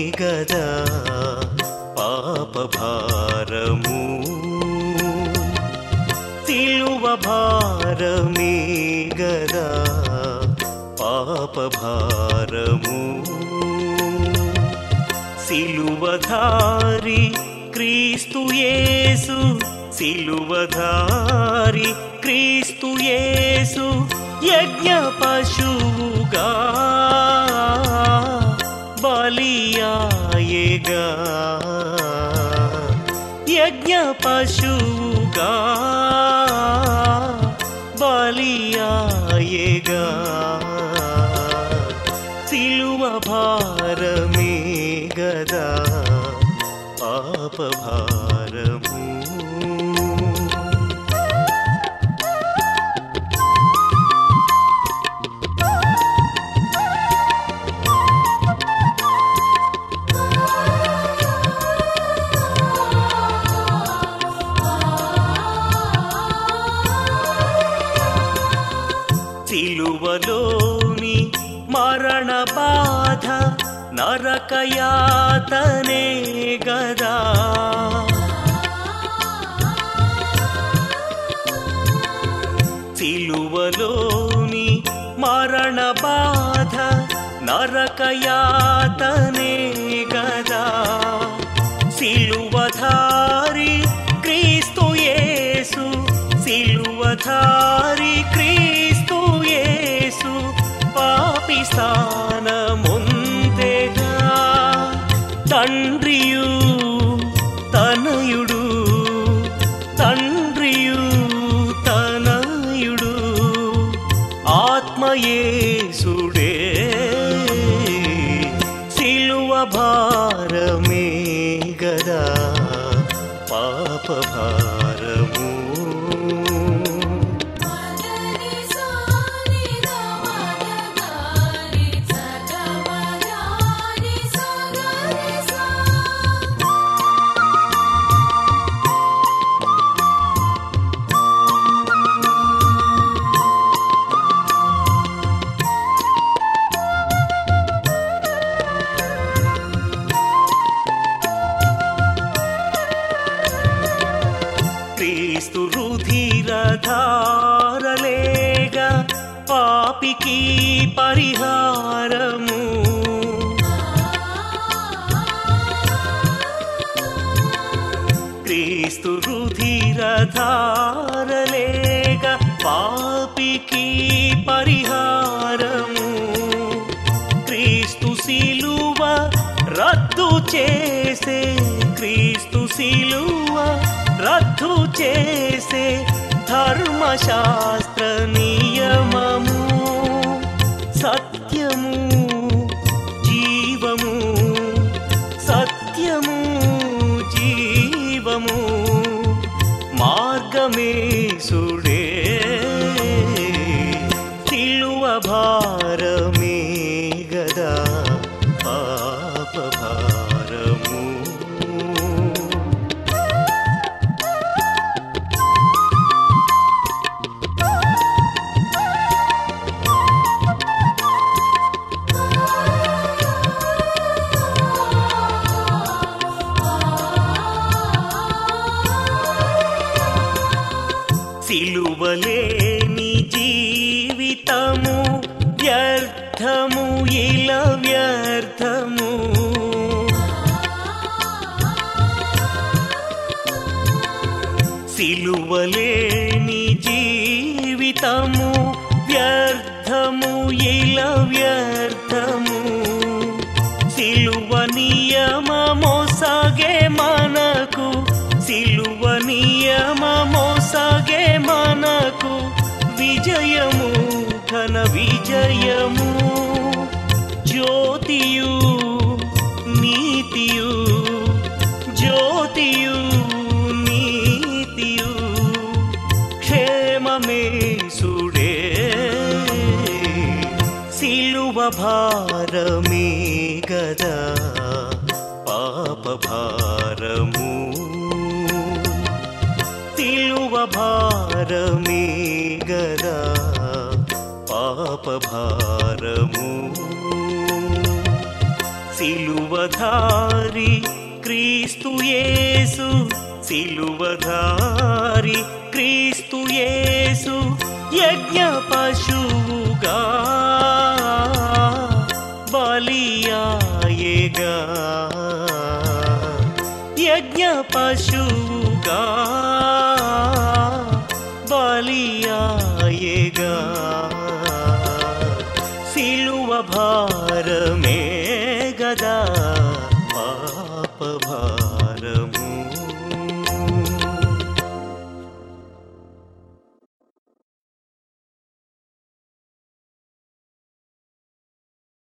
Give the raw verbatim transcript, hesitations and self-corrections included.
గదా పాపభారము సిలువ భారమే గదా పాపభారము సిలువధారి క్రీస్తు యేసు సిలువధారి క్రీస్తు యేసు యజ్ఞ పశువుగా బలియాయేగా యజ్ఞ పశువుగా బలియాయేగా సిలువ భారమే గదా పాపభారము సిలువలోని మరణ బాధ నరకయాతనే గదా సిలువలోని మరణ బాధ నరకయాతనే గదా సిలువధారి క్రీస్తు యేసు సిలువధారి క్రీస్తు యేసు పాపి స్థానముందెగా తండ్రియు తనయుడు తండ్రియు తనయుడు ఆత్మయేసుడే సిలువ భారమే గదా పాపభారము క్రీస్తు రుధిరధారలేగా పాపికి పరిహారము క్రీస్తు రుధిరధారలేగా పాపికి పరిహారము క్రీస్తు సిలువ రద్దు చేసే క్రీస్తు సిలువ రద్దు చేసే ధర్మశాస్త్ర నియమము సత్యము జీవము సత్యము జీవము మార్గమేసుడే సిలువ భారమే గదా పాపభారము సిలువలేని జీవితము వ్యర్థము ఇలా వ్యర్థము సిలువలేని జీవితము వ్యర్థము ఇలా వ్యర్థము సిలువ నియమము సాగే మనకు సిలువ నియమము సాగే మనకు విజయము ఘన విజయము జ్యోతియు నీతియు జ్యోతియు నీతియు క్షేమమేసుడే సిలువ భారమే గదా పాపభారము సిలువ భారమే గదా పాపభారము సిలువ సిలువధారి క్రీస్తు యేసు సిలువధారి క్రీస్తు యేసు యజ్ఞ పశువుగా బలియాయేగా యజ్ఞ పశువుగా బలియా